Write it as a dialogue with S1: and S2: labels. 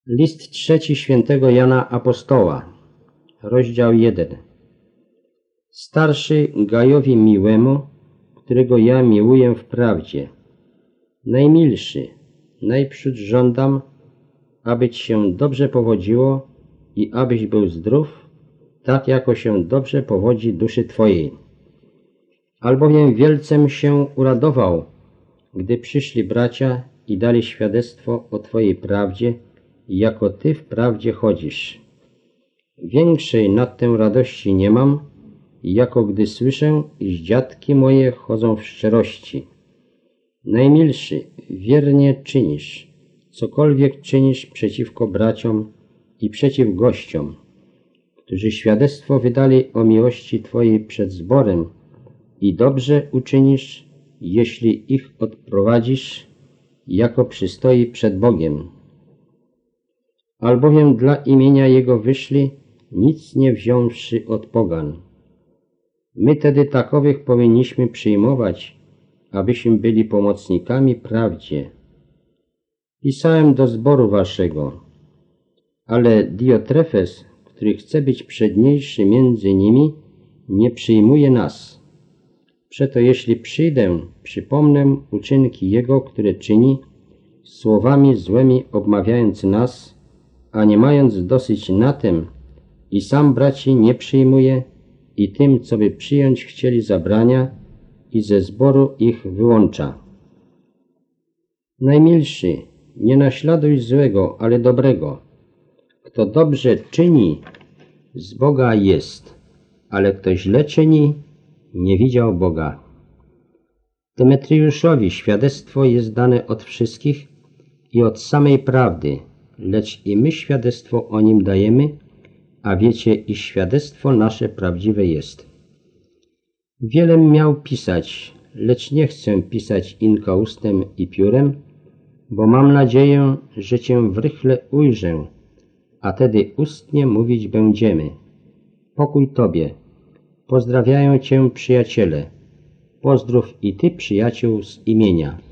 S1: List trzeci świętego Jana Apostoła, rozdział 1. Starszy Gajowi miłemu, którego ja miłuję w prawdzie. Najmilszy, najprzód żądam, aby ci się dobrze powodziło i abyś był zdrów, tak jako się dobrze powodzi duszy twojej. Albowiem wielcem się uradował, gdy przyszli bracia i dali świadectwo o twojej prawdzie, jako ty w prawdzie chodzisz. Większej nad tę radości nie mam, jako gdy słyszę, iż dziadki moje chodzą w szczerości. Najmilszy, wiernie czynisz, cokolwiek czynisz przeciwko braciom i przeciw gościom, którzy świadectwo wydali o miłości twojej przed zborem, i dobrze uczynisz, jeśli ich odprowadzisz, jako przystoi przed Bogiem. Albowiem dla imienia Jego wyszli, nic nie wziąwszy od pogan. My tedy takowych powinniśmy przyjmować, abyśmy byli pomocnikami prawdzie. Pisałem do zboru waszego, ale Diotrefes, który chce być przedniejszy między nimi, nie przyjmuje nas. Przeto jeśli przyjdę, przypomnę uczynki jego, które czyni, słowami złymi obmawiając nas, a nie mając dosyć na tym, i sam braci nie przyjmuje, i tym, co by przyjąć chcieli, zabrania, i ze zboru ich wyłącza. Najmilszy, nie naśladuj złego, ale dobrego. Kto dobrze czyni, z Boga jest, ale kto źle czyni, nie widział Boga. Demetriuszowi świadectwo jest dane od wszystkich i od samej prawdy, lecz i my świadectwo o nim dajemy, a wiecie, iż świadectwo nasze prawdziwe jest. Wielem miał pisać, lecz nie chcę pisać inkoustem i piórem, bo mam nadzieję, że cię w rychle ujrzę, a tedy ustnie mówić będziemy. Pokój tobie. Pozdrawiają cię przyjaciele. Pozdrów i ty przyjaciół z imienia.